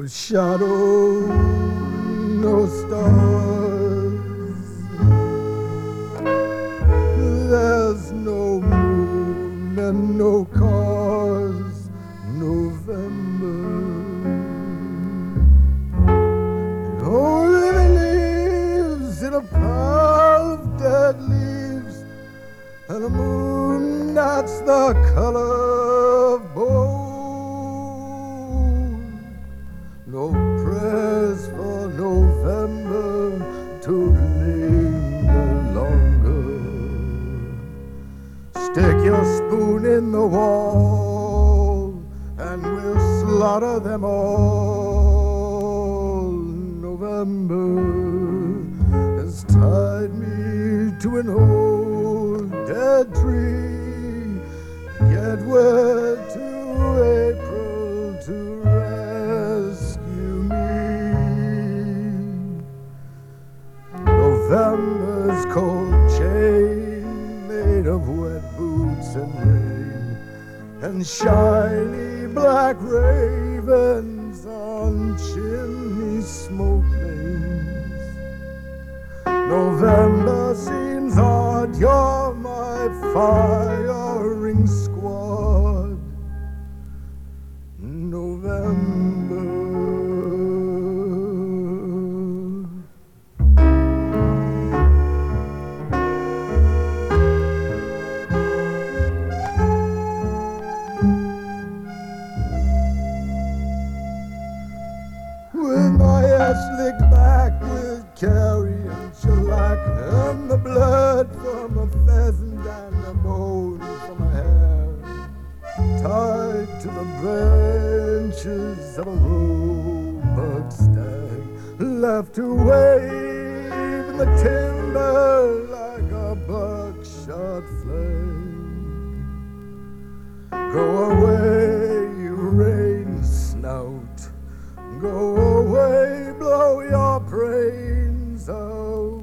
shadow, no stars. There's no moon and no cars. November. It only lives in a pile of dead leaves, and a moon that's the color of bone. No prayers for November to linger longer. Stick your spoon in the wall and we'll slaughter them all. November has tied me to an old dead tree. Get wed to April to rescue me. November's cold chain made of wet boots and rain, and shiny black ravens on chimney smoke lanes. November seems odd, you're my firing squad. November. With my hair slicked back with carrion shellac, and the blood from a pheasant and the bone from a hare, tied to the branches of a roebuck stag, left to wave in the timber like a buckshot flag. Go away, you rain snout. Go away, blow your brains out.